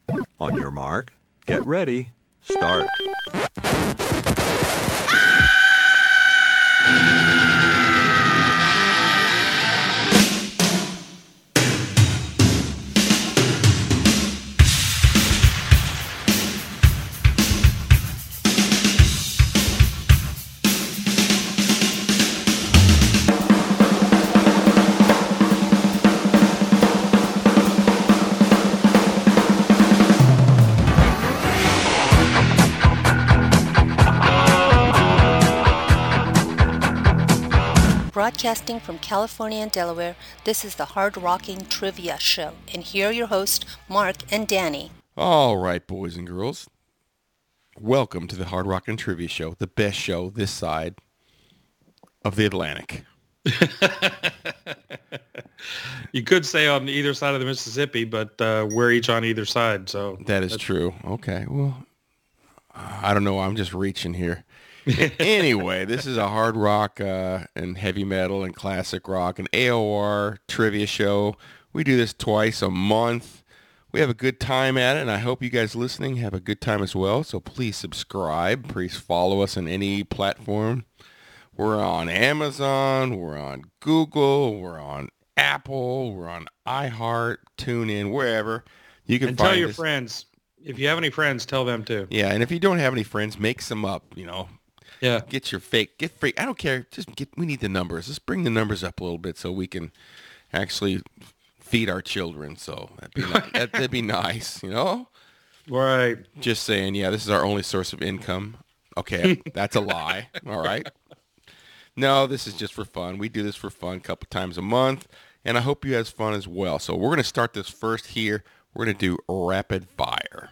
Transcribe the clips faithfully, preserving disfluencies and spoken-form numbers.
On your mark, get ready, start. Broadcasting from California and Delaware, this is the Hard Rocking Trivia Show. And here are your hosts, Mark and Danny. All right, boys and girls. Welcome to the Hard Rocking Trivia Show, the best show this side of the Atlantic. You could say on either side of the Mississippi, but uh, we're each on either side. So That is true. Okay, well, I don't know. I'm just reaching here. Anyway, this is a hard rock uh, and heavy metal and classic rock and A O R trivia show. We do this twice a month. We have a good time at it, and I hope you guys listening have a good time as well. So please subscribe. Please follow us on any platform. We're on Amazon. We're on Google. We're on Apple. We're on iHeart, TuneIn, wherever. You can and find tell your us. friends. If you have any friends, tell them too. Yeah, and if you don't have any friends, make some up, you know. Yeah. Get your fake, get free. I don't care. Just get, we need the numbers. Let's bring the numbers up a little bit so we can actually feed our children. So that'd be, ni- that, that'd be nice, you know? Right. Just saying, yeah, this is our only source of income. Okay, that's a lie. All right. No, this is just for fun. We do this for fun a couple times a month, and I hope you have fun as well. So we're going to start this first here. We're going to do rapid fire.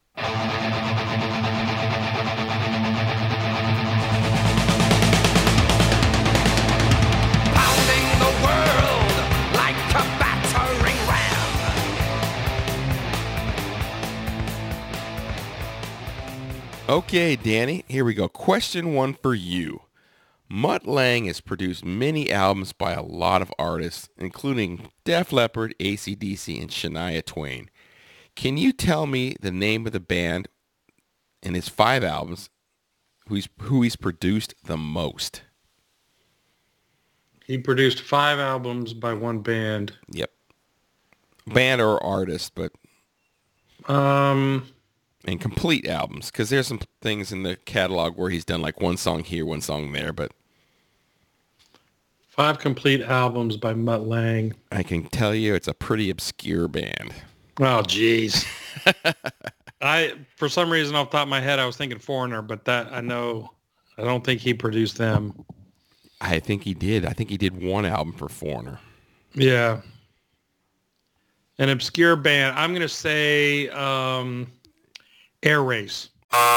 Okay, Danny, here we go. Question one for you. Mutt Lange has produced many albums by a lot of artists, including Def Leppard, A C D C, and Shania Twain. Can you tell me the name of the band in his five albums who he's, who he's produced the most? He produced five albums by one band. Yep. Band or artist, but... Um... And complete albums, because there's some things in the catalog where he's done like one song here, one song there, but... Five complete albums by Mutt Lange. I can tell you it's a pretty obscure band. Oh, jeez. I, for some reason, off the top of my head, I was thinking Foreigner, but that, I know, I don't think he produced them. I think he did. I think he did one album for Foreigner. Yeah. An obscure band. I'm going to say... Um, Air Race.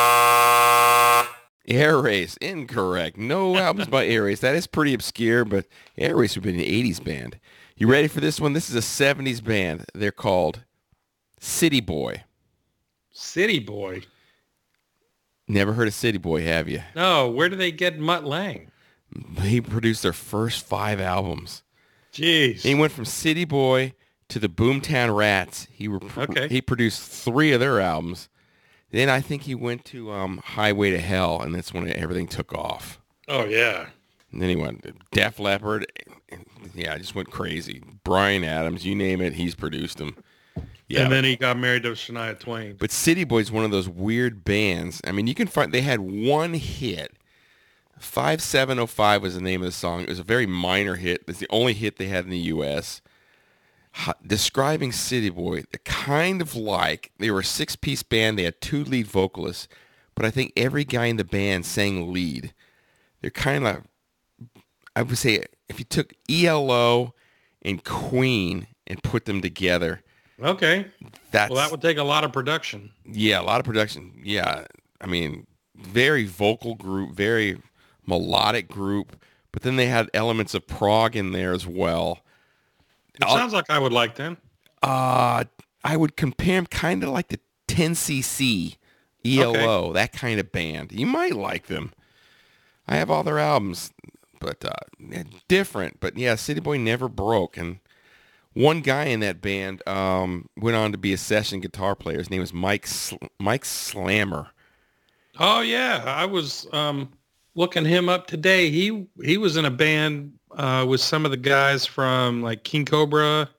Air Race, incorrect. No albums by Air Race. That is pretty obscure, but Air Race would be an eighties band. You ready for this one? This is a seventies band. They're called City Boy. City Boy? Never heard of City Boy, have you? No, where do they get Mutt Lange? He produced their first five albums. Jeez. He went from City Boy to the Boomtown Rats. He, re- okay. he produced three of their albums. Then I think he went to um, Highway to Hell, and that's when everything took off. Oh, yeah. And then he went to Def Leppard. Yeah, I just went crazy. Bryan Adams, you name it, he's produced them. Yeah. And then he got married to Shania Twain. But City Boy's one of those weird bands. I mean, you can find, they had one hit. five seven oh five was the name of the song. It was a very minor hit. It's the only hit they had in the U S Describing City Boy, kind of like, they were a six-piece band. They had two lead vocalists, but I think every guy in the band sang lead. They're kind of, I would say, if you took E L O and Queen and put them together. Okay. That's, well, that would take a lot of production. Yeah, a lot of production. Yeah. I mean, very vocal group, very melodic group, but then they had elements of prog in there as well. It I'll, sounds like I would like them. Uh, I would compare them kind of like the ten C C, E L O, okay. That kind of band. You might like them. I have all their albums, but uh, different. But yeah, City Boy never broke. And One guy in that band um, went on to be a session guitar player. His name was Mike Sl- Mike Slammer. Oh yeah, I was um, looking him up today. He he was in a band uh, with some of the guys from like King Cobra.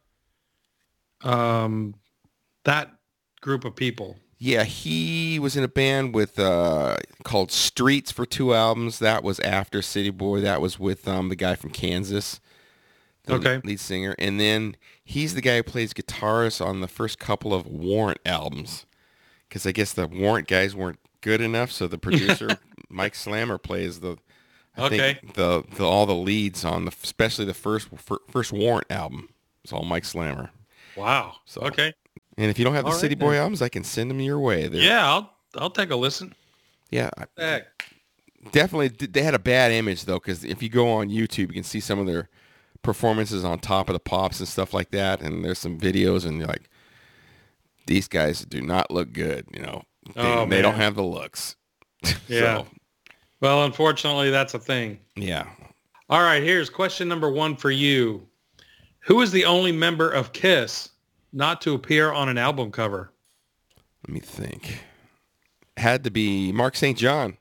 Um, that group of people. Yeah, he was in a band with uh, called Streets for two albums. That was after City Boy. That was with um, the guy from Kansas, the Okay. lead singer. And then he's the guy who plays guitars on the first couple of Warrant albums. Because I guess the Warrant guys weren't good enough, so the producer, Mike Slammer, plays the I Okay. think the, the all the leads on the especially the first fir- first Warrant album. It's all Mike Slammer. Wow. So- Okay. And if you don't have the All right, City Boy then. albums, I can send them your way. They're- Yeah, I'll I'll take a listen. yeah. I- Heck. Definitely, they had a bad image though, because if you go on YouTube, you can see some of their performances on Top of the Pops and stuff like that. And there's some videos, and you're like, these guys do not look good. You know, they, Oh, they don't man. have the looks. Yeah. So, Well, unfortunately, that's a thing. yeah. All right, here's question number one for you. Who is the only member of Kiss not to appear on an album cover? Let me think. Had to be Mark Saint John.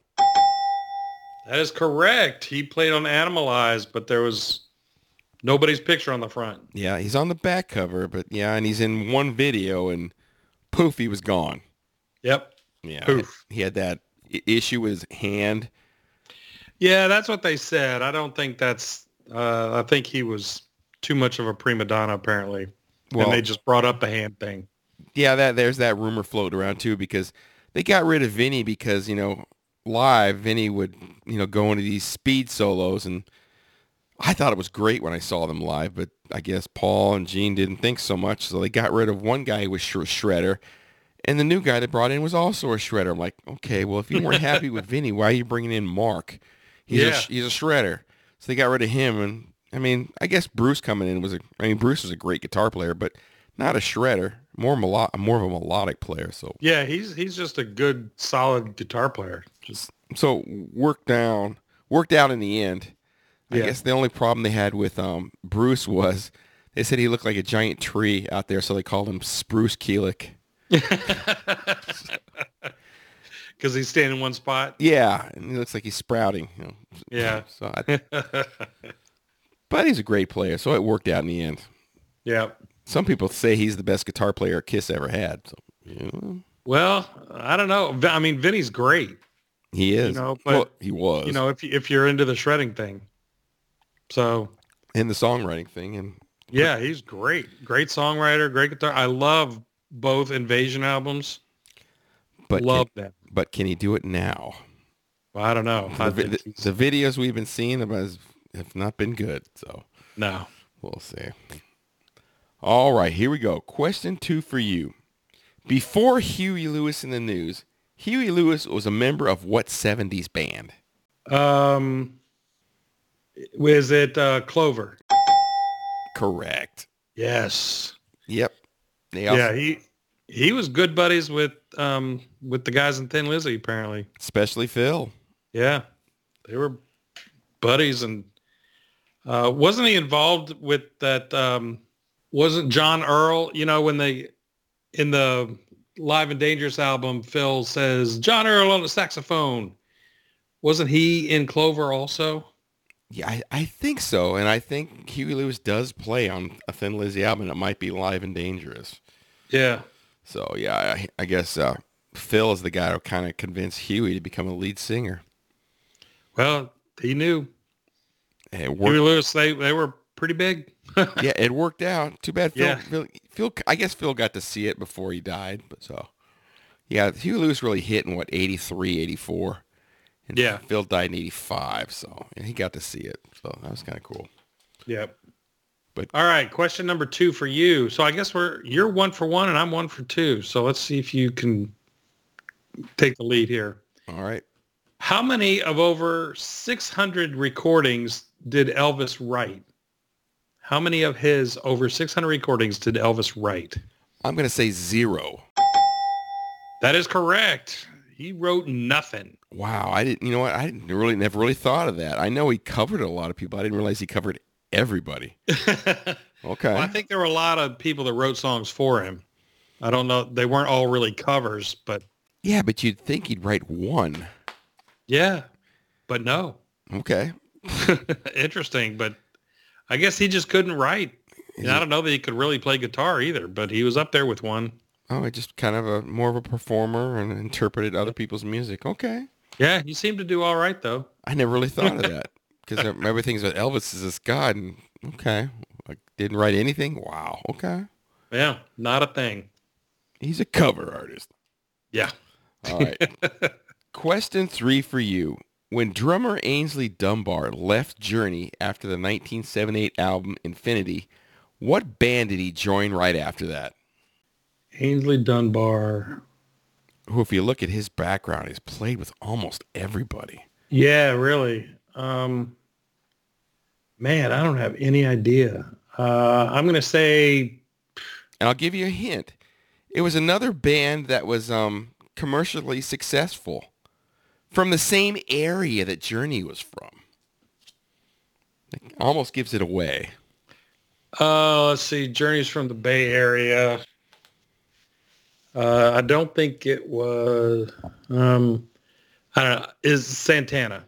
That is correct. He played on Animalize, but there was nobody's picture on the front. Yeah, he's on the back cover, but yeah, and he's in one video, and poof, he was gone. Yep. Yeah, Poof. he had that i- issue with his hand. Yeah, that's what they said. I don't think that's, uh, I think he was too much of a prima donna, apparently. Well- and they just brought up the hand thing. Yeah, that there's that rumor floating around too, because they got rid of Vinny because, you know, live Vinny would, you know, go into these speed solos, and I thought it was great when I saw them live, but I guess Paul and Gene didn't think so much, so they got rid of one guy who was sh- shredder, and the new guy they brought in was also a shredder. I'm like, okay, well, if you weren't happy with Vinny, why are you bringing in Mark? He's Yeah. a, he's a shredder. So they got rid of him, and I mean, I guess Bruce coming in was a, I mean, Bruce was a great guitar player, but not a shredder, more melo- more of a melodic player. So Yeah, he's he's just a good, solid guitar player. Just so worked down, worked out in the end. I Yeah. guess the only problem they had with um, Bruce was they said he looked like a giant tree out there, so they called him Spruce Keelik. because he's staying in one spot. Yeah, and he looks like he's sprouting. You know. Yeah. So, I, but he's a great player, so it worked out in the end. Yeah. Some people say he's the best guitar player Kiss ever had. So you know, Well, I don't know. Vi- I mean, Vinny's great. he is. know, but, well, he was. You know, if if you're into the shredding thing. So and the songwriting thing, and yeah, he's great. Great songwriter, great guitar. I love both Invasion albums. but love can, them. but can he do it now? Well, I don't know. I The, vi- think the, he's- the videos we've been seeing of us have not been good, so no. we'll see. All right, here we go. Question two for you. Before Huey Lewis in the News, Huey Lewis was a member of what seventies band? Um, was it uh, Clover? Correct. Yes. Yep. They also, Yeah, he he was good buddies with um with the guys in Thin Lizzy apparently. especially Phil. Yeah, they were buddies, and uh, wasn't he involved with that? Um, wasn't John Earl? You know, when they in the Live and Dangerous album, Phil says John Earl on the saxophone. Wasn't he in Clover also? Yeah, I, I think so, and I think Huey Lewis does play on a Thin Lizzy album. It might be Live and Dangerous. Yeah. So yeah, I, I guess uh, Phil is the guy who kind of convinced Huey to become a lead singer. Well, he knew. And it Huey worked. Lewis, they they were pretty big. Yeah, it worked out. Too bad Phil, Yeah. Phil, Phil. I guess Phil got to see it before he died. But so, yeah, Huey Lewis really hit in what eighty-three, eighty-four, and Yeah. Phil died in eighty-five. So yeah, he got to see it. So that was kind of cool. Yep. But- all right, question number two for you. So I guess we're you're one for one and I'm one for two. So let's see if you can take the lead here. All right. How many of over six hundred recordings did Elvis write? How many of his over six hundred recordings did Elvis write? I'm gonna say zero. That is correct. He wrote nothing. Wow, I didn't. You know what? I didn't really, never really thought of that. I know he covered a lot of people. I didn't realize he covered everybody. Okay. Well, I think there were a lot of people that wrote songs for him. I don't know. They weren't all really covers, but Yeah, but you'd think he'd write one. yeah, but no. Okay. Interesting, but I guess he just couldn't write. And I don't know that he could really play guitar either, but he was up there with one. Oh, I just kind of a more of a performer and interpreted other people's music. Okay. Yeah, he seemed to do all right, though. I never really thought of that because everything's about Elvis is this god. And okay. Like, didn't write anything? Wow. Okay. Yeah, not a thing. He's a cover artist. Yeah. All right. Question three for you. When drummer Ainsley Dunbar left Journey after the nineteen seventy-eight album Infinity, what band did he join right after that? Ainsley Dunbar. Who, if you look at his background, he's played with almost everybody. Yeah, really. Um, man, I don't have any idea. Uh, I'm going to say... And I'll give you a hint. It was another band that was um, commercially successful from the same area that Journey was from. It almost gives it away. Uh, let's see. Journey's from the Bay Area. Uh, I don't think it was... Um, I don't know. Is Santana.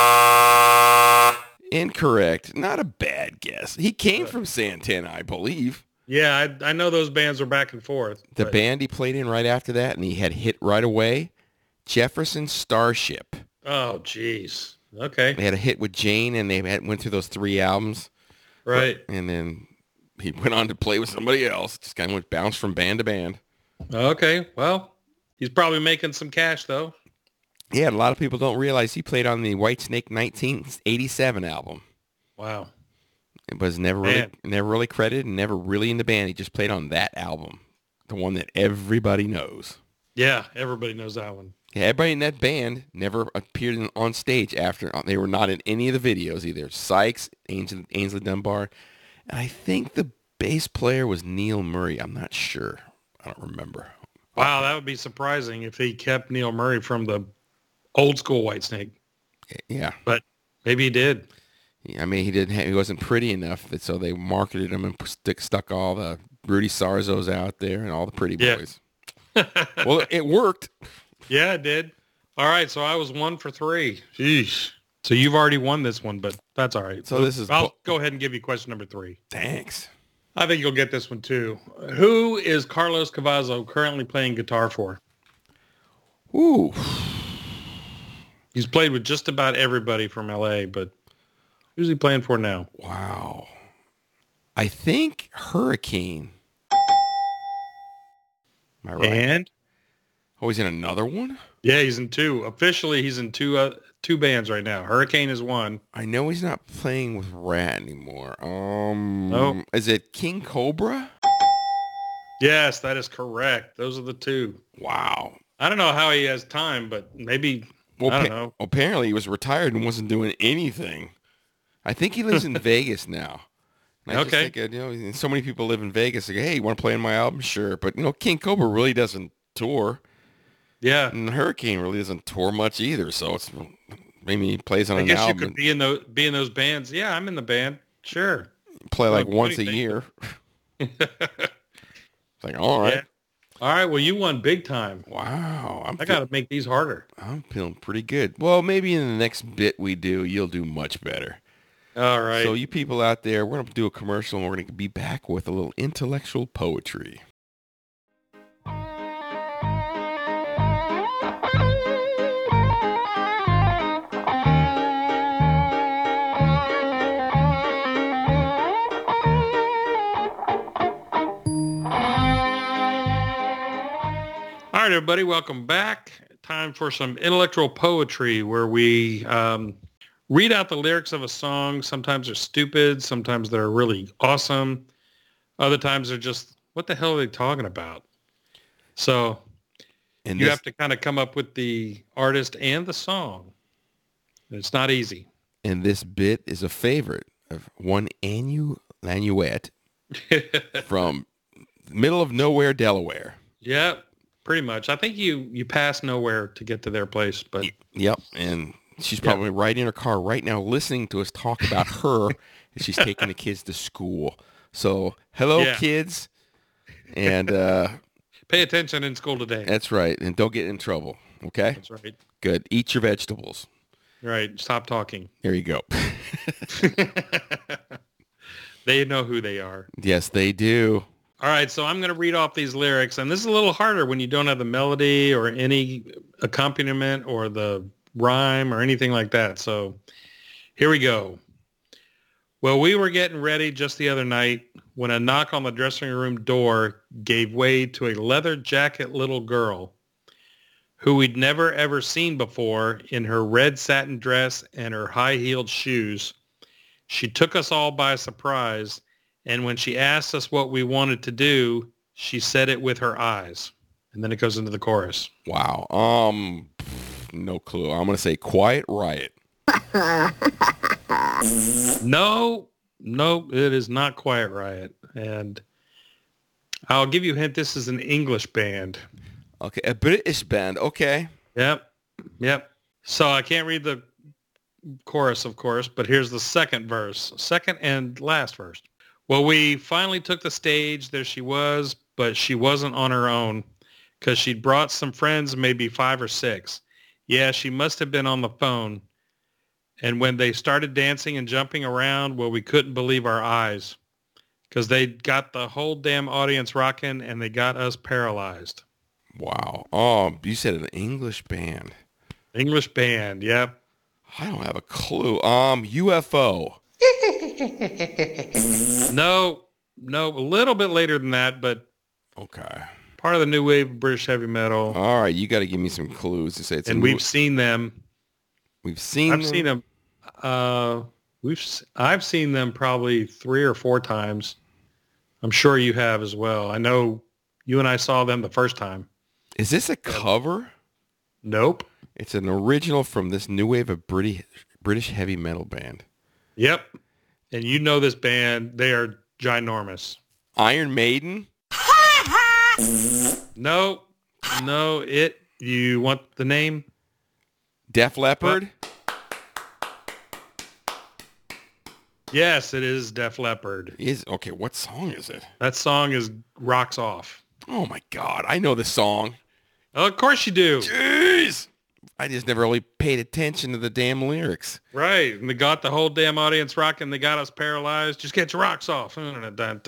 Incorrect. Not a bad guess. He came from Santana, I believe. Yeah, I, I know those bands were back and forth. The but- band he played in right after that, and he had hit right away, Jefferson Starship. Oh, jeez. Okay. They had a hit with Jane, and they had, went through those three albums. Right. And then he went on to play with somebody else. Just kind of went bounced from band to band. Okay. Well, he's probably making some cash, though. Yeah, a lot of people don't realize he played on the Whitesnake nineteen eighty-seven album. Wow. It was never really, Man. never really credited, and never really in the band. He just played on that album, the one that everybody knows. Yeah, everybody knows that one. Yeah, everybody in that band never appeared in, on stage after. They were not in any of the videos either. Sykes, Ainsley, Ainsley Dunbar, and I think the bass player was Neil Murray. I'm not sure. I don't remember. Wow, that would be surprising if he kept Neil Murray from the old school Whitesnake. Yeah, But maybe he did. I mean, he didn't. Have, he wasn't pretty enough, that, so they marketed him and stick, stuck all the Rudy Sarzos out there and all the pretty Yeah. boys. Well, it worked. Yeah, it did. All right, so I was one for three. Jeez. So you've already won this one, but that's all right. So this is- I'll go ahead and give you question number three. Thanks. I think you'll get this one too. Who is Carlos Cavazo currently playing guitar for? Ooh. He's played with just about everybody from L A, but who's he playing for now? Wow. I think Hurricane. Am I right? And Oh, he's in another one? yeah, he's in two. Officially, he's in two uh, two bands right now. Hurricane is one. I know he's not playing with Rat anymore. Um, Nope. Is it King Cobra? Yes, that is correct. Those are the two. Wow. I don't know how he has time, but maybe, Well, I don't pa- know. apparently he was retired and wasn't doing anything. I think he lives in Vegas now. And I just Okay. think, uh, you know, so many people live in Vegas. Like, hey, you want to play on my album? Sure. But, you know, King Cobra really doesn't tour. Yeah. And Hurricane really doesn't tour much either. So it's maybe he plays on I an guess you album could and be in those be in those bands. Yeah, I'm in the band. Sure. play like Like once a anything. year. It's like, all right. Yeah. All right. Well, you won big time. Wow. I'm I feel- got to make these harder. I'm feeling pretty good. Well, maybe in the next bit we do, you'll do much better. All right. So you people out there, we're going to do a commercial and we're going to be back with a little intellectual poetry. All right, everybody, welcome back. Time for some intellectual poetry where we um, read out the lyrics of a song. Sometimes they're stupid. Sometimes they're really awesome. Other times they're just, what the hell are they talking about? So And you this, have to kind of come up with the artist and the song. It's not easy. and this bit is a favorite of one Anu Lanuette from middle of nowhere, Delaware. Yeah, pretty much. I think you, you pass nowhere to get to their place, but Yep. And she's probably right in her car right now listening to us talk about her as she's taking the kids to school. So, hello, Yeah. kids. And uh, Pay attention in school today. that's right. And don't get in trouble. Okay? That's right. Good. Eat your vegetables. Right. Stop talking. There you go. They know who they are. Yes, they do. All right, so I'm going to read off these lyrics, and this is a little harder when you don't have the melody or any accompaniment or the rhyme or anything like that. So here we go. Well, we were getting ready just the other night when a knock on the dressing room door gave way to a leather jacket little girl who we'd never ever seen before in her red satin dress and her high-heeled shoes. She took us all by surprise, and when she asked us what we wanted to do, she said it with her eyes. And then it goes into the chorus. Wow. Um, pff, no clue. I'm going to say Quiet Riot. No, no, it is not Quiet Riot. And I'll give you a hint. This is an English band. Okay, a British band. Okay. Yep, yep. So I can't read the chorus, of course, but here's the second verse, second and last verse. Well, we finally took the stage. There she was, but she wasn't on her own because she'd brought some friends, maybe five or six. Yeah, she must have been on the phone. And when they started dancing and jumping around, well, we couldn't believe our eyes because they got the whole damn audience rocking and they got us paralyzed. Wow. Oh, you said an English band. English band, yep. I don't have a clue. Um, U F O. No, no, a little bit later than that, but Okay. part of the new wave of British heavy metal. All right, you got to give me some clues to say it's. And a we've new- seen them. we've seen. I've them. seen them. Uh, we've s- I've seen them probably three or four times. I'm sure you have as well. I know you and I saw them the first time. Is this a cover? Nope. It's an original from this new wave of British British heavy metal band. Yep. And you know this band. They are ginormous. Iron Maiden. No, no, it, you want the name? Def Leppard. Yes, it is Def Leppard. Is okay. What song is it? That song is Rocks Off. Oh my God, I know the song. Oh, of course you do. Jeez. I just never really paid attention to the damn lyrics. Right. And they got the whole damn audience rocking. They got us paralyzed. Just get your rocks off. Yeah,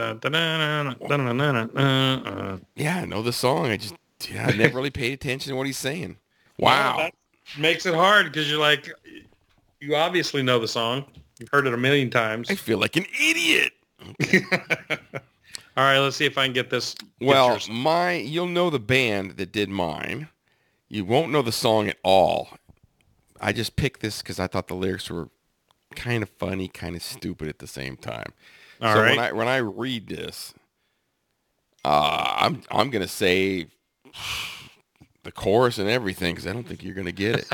I know the song. I just yeah, I never really paid attention to what he's saying. Wow. Well, that makes it hard because you're like, you obviously know the song. You've heard it a million times. I feel like an idiot. All right, let's see if I can get this. Get Well, yours. my you'll know the band that did mine. You won't know the song at all. I just picked this because I thought the lyrics were kind of funny, kind of stupid at the same time. All so right. when I when I read this, uh, I'm I'm gonna say the chorus and everything because I don't think you're gonna get it.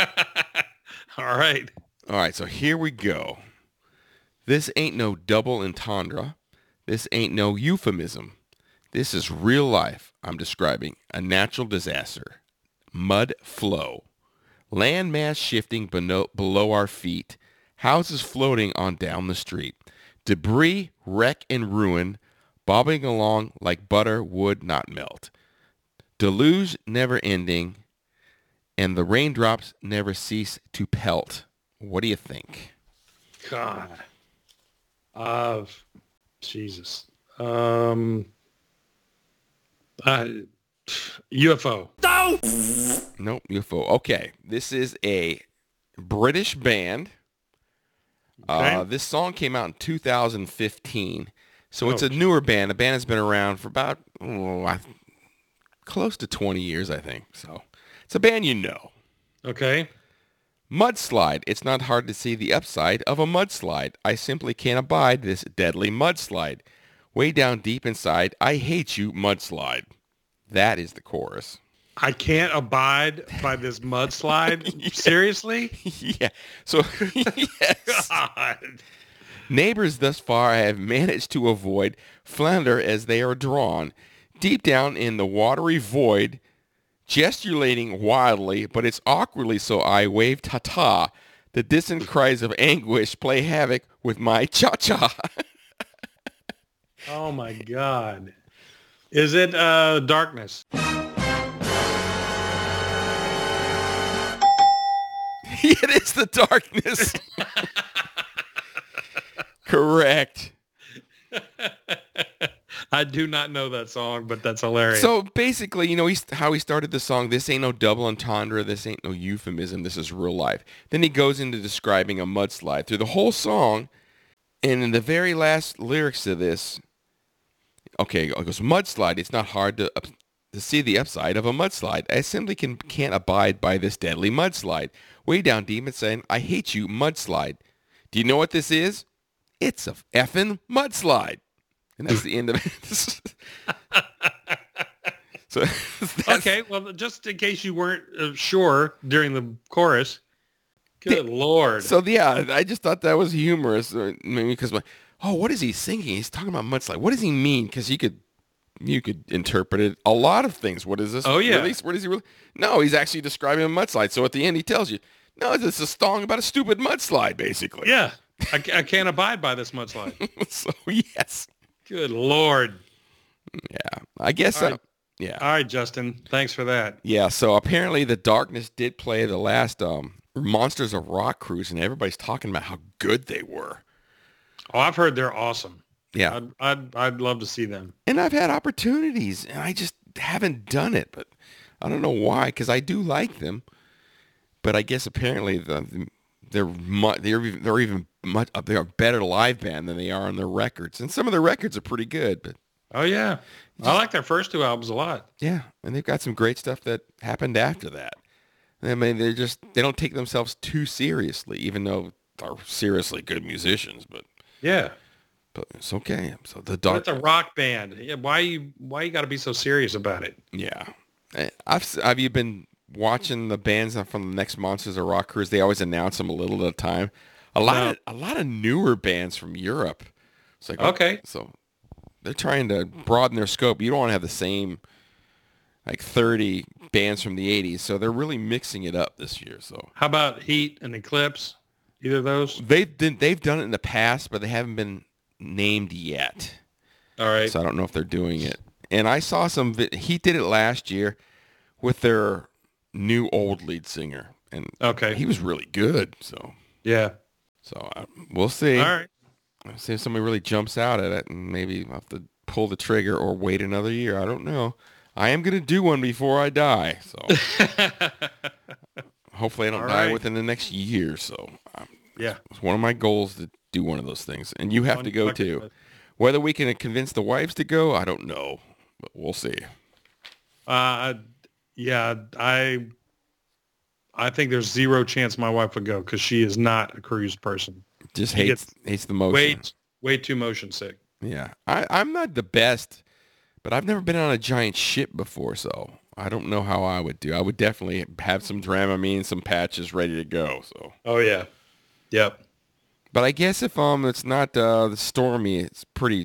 All right. All right, so here we go. This ain't no double entendre. This ain't no euphemism. This is real life. I'm describing a natural disaster. Mud flow. Land mass shifting below, below our feet. Houses floating on down the street. Debris, wreck, and ruin bobbing along like butter would not melt. Deluge never ending, and the raindrops never cease to pelt. What do you think? God. Uh, Jesus. Um, uh, U F O. Nope, U F O. Okay, this is a British band. Okay. Uh, this song came out in two thousand fifteen, so it's Oh. a newer band. A band that's been around for about oh, I, close to twenty years, I think. So it's a band you know. Okay. Mudslide. It's not hard to see the upside of a mudslide. I simply can't abide this deadly mudslide. Way down deep inside, I hate you, mudslide. That is the chorus. I can't abide by this mudslide. Seriously? Yeah. So, yes. God. Neighbors thus far have managed to avoid flounder as they are drawn. Deep down in the watery void, gesticulating wildly, but it's awkwardly so I wave ta-ta. The distant cries of anguish play havoc with my cha-cha. Oh my God. Is it uh, Darkness? It is the Darkness. Correct. I do not know that song, but that's hilarious. So basically, you know, he's, how he started the song, this ain't no double entendre, this ain't no euphemism, this is real life. Then he goes into describing a mudslide through the whole song, and in the very last lyrics to this, okay, it goes, mudslide, it's not hard to, up, to see the upside of a mudslide. I simply can, can't abide by this deadly mudslide. Way down deep and saying, I hate you, mudslide. Do you know what this is? It's a effing mudslide. And that's the end of it. So that's, okay, well, just in case you weren't uh, sure during the chorus, good Lord. So, yeah, I just thought that was humorous. uh, Maybe because, oh, what is he singing? He's talking about mudslide. What does he mean? Because you could you could interpret it a lot of things. What is this? Oh, yeah. Release? What is he really? No, he's actually describing a mudslide. So at the end, he tells you, no, it's a song about a stupid mudslide, basically. Yeah, I, I can't abide by this mudslide. So, yes. Good Lord. Yeah, I guess. All Uh, right. yeah. All right, Justin. Thanks for that. Yeah, so apparently the Darkness did play the last um, Monsters of Rock cruise, and everybody's talking about how good they were. Oh, I've heard they're awesome. Yeah. I'd, I'd, I'd love to see them. And I've had opportunities, and I just haven't done it. But I don't know why, because I do like them. But I guess apparently the, they're mu- they're even- they're even much they're a better live band than they are on their records, and some of their records are pretty good. But Oh, yeah. I like their first two albums a lot. yeah, and they've got some great stuff that happened after that. I mean, they're just they don't take themselves too seriously, even though they're seriously good musicians. But Yeah. but it's okay. So the But dark, it's a rock band. Yeah, why you why you got to be so serious about it? yeah. Eh, I've s- have you been watching the bands from the next Monsters of Rock cruise? They always announce them a little at a time. A lot No. of a lot of newer bands from Europe. It's like Okay. so they're trying to broaden their scope. You don't want to have the same like thirty bands from the eighties, so they're really mixing it up this year. So How about Heat and Eclipse? Either of those? they've done, they've done it in the past, but they haven't been named yet. All right. So I don't know if they're doing it. And I saw some. vi- He did it last year with their new old lead singer, and Okay. he was really good. So Yeah. so uh, we'll see. All right. See if somebody really jumps out at it, and maybe I'll have to pull the trigger or wait another year. I don't know. I am going to do one before I die. So hopefully I don't All die right. within the next year. So um, Yeah. it's one of my goals to do one of those things, and you have On to your go bucket too. list. Whether we can convince the wives to go, I don't know, but we'll see. Uh, yeah, I I think there's zero chance my wife would go because she is not a cruise person. Just He hates hates the motion. Way, way too motion sick. Yeah, I, I'm not the best, but I've never been on a giant ship before, so I don't know how I would do. I would definitely have some Dramamine, some patches ready to go. So, Oh, yeah. Yep. but I guess if um it's not uh, the stormy, it's pretty.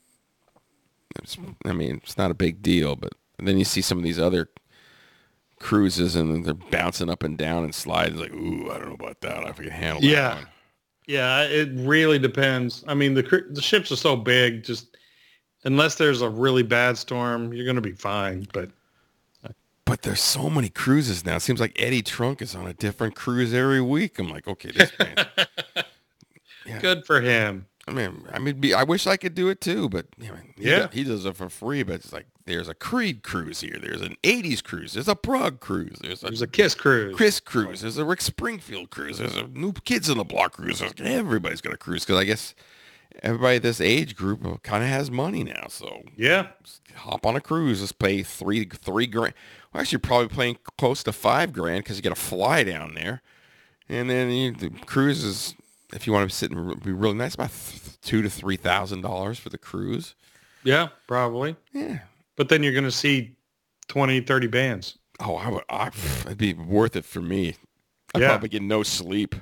It's, I mean, it's not a big deal, but then you see some of these other cruises and they're bouncing up and down and slides. Like, ooh, I don't know about that. If I can handle Yeah. that one. Yeah, it really depends. I mean, the cru- the ships are so big, just unless there's a really bad storm, you're going to be fine. But But there's so many cruises now. It seems like Eddie Trunk is on a different cruise every week. I'm like, okay, this man. Yeah. good for him. I mean, I mean, be, I wish I could do it too, but I mean, he, Yeah. does, he does it for free. But it's like there's a Creed cruise here. There's an eighties cruise. There's a Prague cruise. There's a, There's a Kiss cruise. Chris cruise. There's a Rick Springfield cruise. There's a New Kids on the Block cruise. There's, everybody's got a cruise because I guess everybody this age group kind of has money now. So Yeah. hop on a cruise. Let's pay three three grand. Well, actually, probably paying close to five grand because you got to fly down there, and then you, the cruise is, if you want to sit and be really nice, about th- two to three thousand dollars for the cruise. Yeah, probably. Yeah. But then you're going to see twenty, thirty bands. Oh, I would. I, it'd be worth it for me. I'd Yeah. probably get no sleep.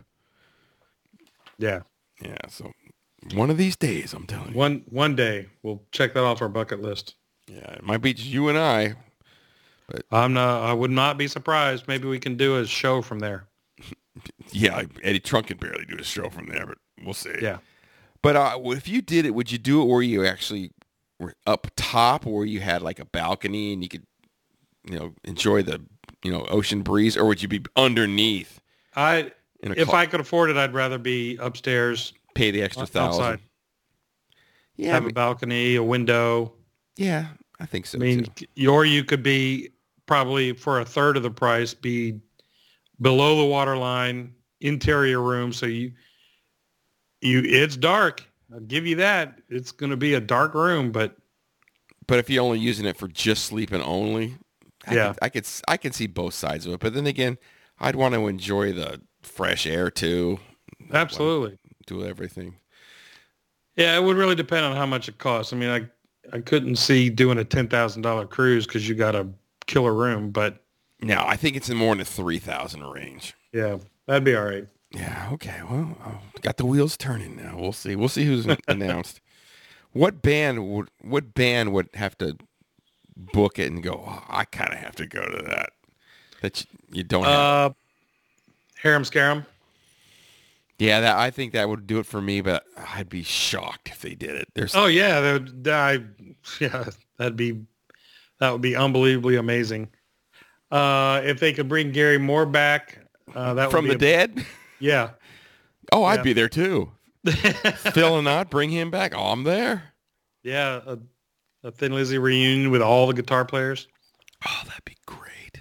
Yeah. Yeah. So one of these days, I'm telling you. One one day we'll check that off our bucket list. Yeah, it might be just you and I. I'm not. I would not be surprised. Maybe we can do a show from there. Yeah, Eddie Trunk can barely do a show from there, but we'll see. Yeah. But uh, if you did it, would you do it where you actually were up top where you had like a balcony and you could, you know, enjoy the, you know, ocean breeze, or would you be underneath? I in a if car, I could afford it, I'd rather be upstairs, pay the extra thousand. outside. Yeah, Have I mean, a balcony, a window. yeah, I think so I mean, too. or you could be probably for a third of the price, be below the water line, interior room. So you, you, it's dark. I'll give you that. It's going to be a dark room, but But if you're only using it for just sleeping only, I Yeah. could, I could I could see both sides of it. But then again, I'd want to enjoy the fresh air too. absolutely. Do everything. Yeah, it would really depend on how much it costs. I mean, I I couldn't see doing a ten thousand dollar cruise because you got a killer room, but No, I think it's in more in the three thousand range. yeah, that'd be all right. Yeah. Okay. Well, I've got the wheels turning now. We'll see. We'll see who's announced. What band would what band would have to book it and go, oh, I kind of have to go to that? That you, you don't have. Uh, Harem Scarum. Yeah, that I think that would do it for me, but I'd be shocked if they did it. There's Oh yeah, that would, I, yeah, that'd be that would be unbelievably amazing. Uh, if they could bring Gary Moore back, uh, that from would the be a- dead. Yeah, Oh, I'd Yeah. be there too. Phil and not bring him back. Oh, I'm there. yeah, a, a Thin Lizzy reunion with all the guitar players. Oh, that'd be great.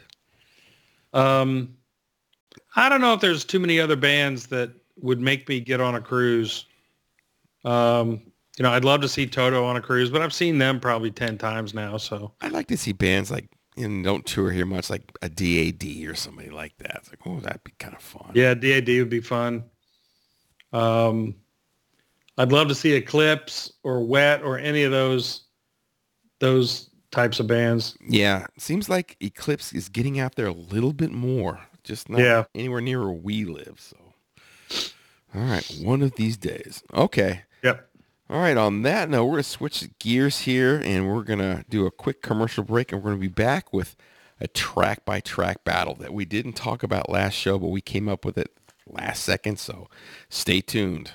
Um, I don't know if there's too many other bands that would make me get on a cruise. Um, you know, I'd love to see Toto on a cruise, but I've seen them probably ten times now. So I'd like to see bands like, and don't tour here much, like a D A D or somebody like that. It's like, oh, that'd be kind of fun. yeah, D A D would be fun. Um, I'd love to see Eclipse or Wet or any of those those types of bands. Yeah, it seems like Eclipse is getting out there a little bit more, just not Yeah. anywhere near where we live. So, all right, one of these days. Okay. Yep. All right, on that note, we're going to switch gears here, and we're going to do a quick commercial break, and we're going to be back with a track-by-track battle that we didn't talk about last show, but we came up with it last second, so stay tuned.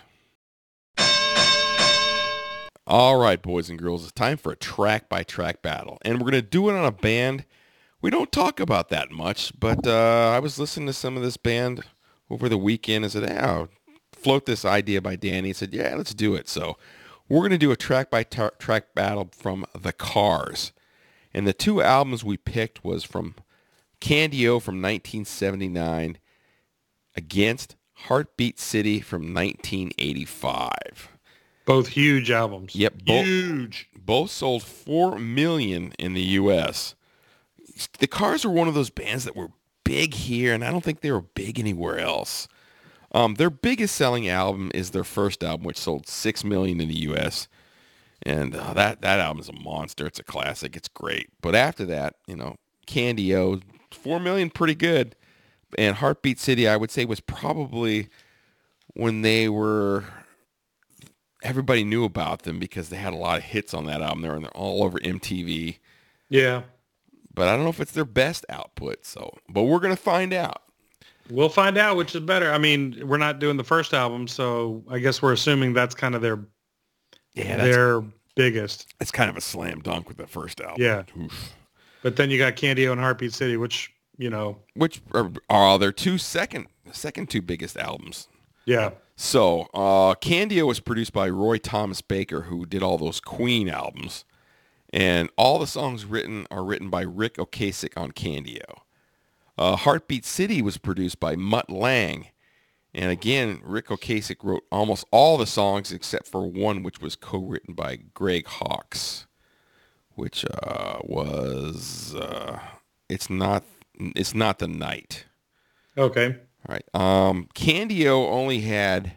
All right, boys and girls, it's time for a track-by-track battle, and we're going to do it on a band we don't talk about that much, but uh, I was listening to some of this band over the weekend and said, yeah, I'll float this idea by Danny. He said, yeah, let's do it. So we're going to do a track-by-track battle from The Cars. And the two albums we picked was from Candy-O from nineteen seventy-nine against Heartbeat City from nineteen eighty-five. Both huge albums. Yep, both, Huge. both sold four million in the U S The Cars are one of those bands that were big here, and I don't think they were big anywhere else. Um, their biggest selling album is their first album, which sold six million in the U S And uh, that, that album is a monster. It's a classic. It's great. But after that, you know, Candy-O, four million, pretty good. And Heartbeat City, I would say, was probably when they were... Everybody knew about them because they had a lot of hits on that album. They were all over M T V. Yeah. But I don't know if it's their best output. So, but we're going to find out. We'll find out which is better. I mean, we're not doing the first album, so I guess we're assuming that's kind of their Yeah, that's, their biggest. it's kind of a slam dunk with the first album. Yeah. Oof. But then you got Candy-O and Heartbeat City, which, you know, Which are, are their two second, second two biggest albums. yeah. So, uh, Candy-O was produced by Roy Thomas Baker, who did all those Queen albums. And all the songs written are written by Rick Ocasek on Candy-O. Uh, Heartbeat City was produced by Mutt Lange. And again, Rick Ocasek wrote almost all the songs except for one, which was co-written by Greg Hawkes, which uh, was, uh, it's not, it's not the night. Okay. All right. Um, Candy-O only had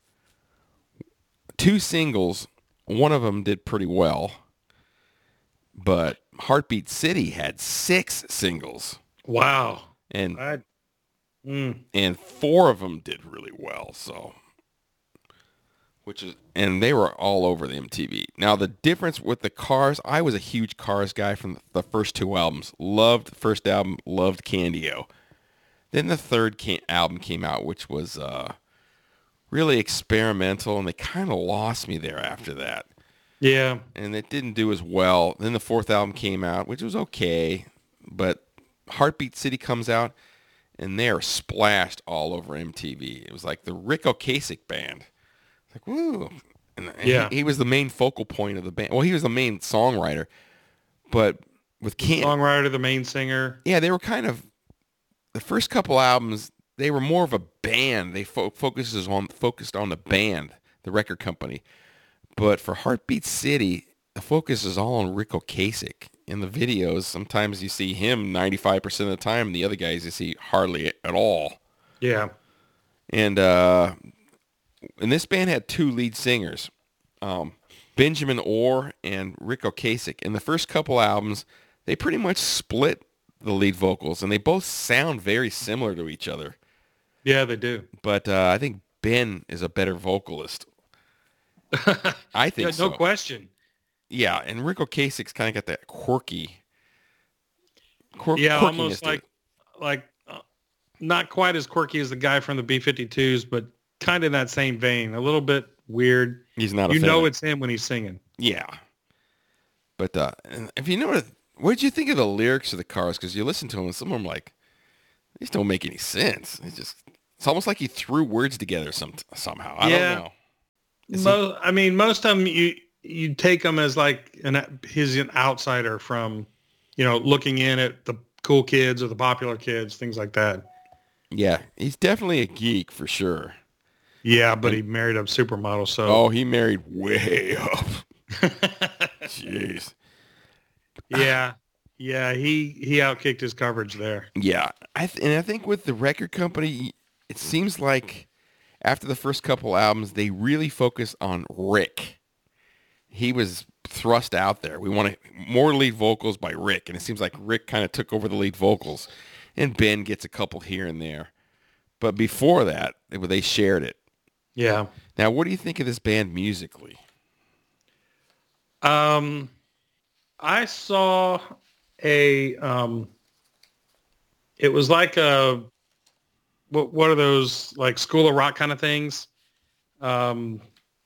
two singles. One of them did pretty well. But Heartbeat City had six singles. Wow. And I, mm, and four of them did really well. So, which is, and they were all over the M T V. Now, the difference with the Cars, I was a huge Cars guy from the first two albums. Loved the first album, loved Candy-O. Then the third can- album came out, which was uh, really experimental, and they kind of lost me there after that. Yeah. and it didn't do as well. Then the fourth album came out, which was okay, but Heartbeat City comes out, and they are splashed all over M T V. It was like the Rick Ocasek band. Like, woo. And Yeah. he, he was the main focal point of the band. Well, he was the main songwriter, but with Can Songwriter, the main singer. yeah, they were kind of the first couple albums. They were more of a band. They fo- focuses on focused on the band, the record company. But for Heartbeat City, the focus is all on Rick Ocasek. In the videos, sometimes you see him ninety-five percent of the time, and the other guys you see hardly at all. Yeah. And uh, and this band had two lead singers, um, Benjamin Orr and Rick Ocasek. In the first couple albums, they pretty much split the lead vocals, and they both sound very similar to each other. Yeah, they do. But uh, I think Ben is a better vocalist. I think Yeah, so. no question. Yeah, and Rick Ocasek's kind of got that quirky, quirk, Yeah, quirkiness almost to like it. like uh, not quite as quirky as the guy from the B fifty-twos, but kind of in that same vein. A little bit weird. He's not a You fan know of- it's him when he's singing. Yeah. But uh, and if you know, what did you think of the lyrics of the Cars? Because you listen to them, and some of them like these don't make any sense. It's just it's almost like he threw words together some somehow. I Yeah. don't know. Is he- Mo- I mean, most of them you you take him as like an he's an outsider from, you know, looking in at the cool kids or the popular kids, things like that. yeah, he's definitely a geek for sure. Yeah, but he married a supermodel, so Oh, he married way up. Jeez. yeah, yeah, he he outkicked his coverage there. Yeah, I th- and I think with the record company, it seems like after the first couple albums, they really focused on Rick. He was thrust out there. We wanted more lead vocals by Rick, and it seems like Rick kind of took over the lead vocals, and Ben gets a couple here and there. But before that, they, they shared it. Yeah. Now, what do you think of this band musically? Um, I saw a um, it was like a what what are those like School of Rock kind of things? Um,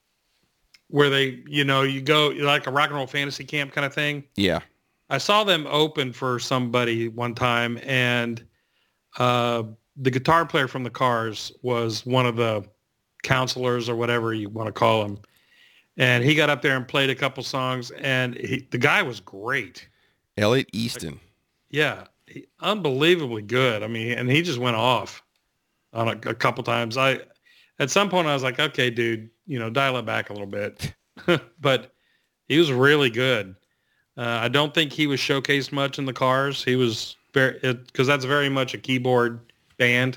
where they, you know, you go like a rock and roll fantasy camp kind of thing. Yeah. I saw them open for somebody one time, and uh, the guitar player from the Cars was one of the counselors or whatever you want to call him. And he got up there and played a couple songs, and he, the guy was great. Elliot Easton. Yeah, he, unbelievably good. I mean, and he just went off on a, a couple times. I, at some point, I was like, okay, dude, you know, dial it back a little bit. But he was really good. Uh, I don't think he was showcased much in the Cars. He was very, because that's very much a keyboard band.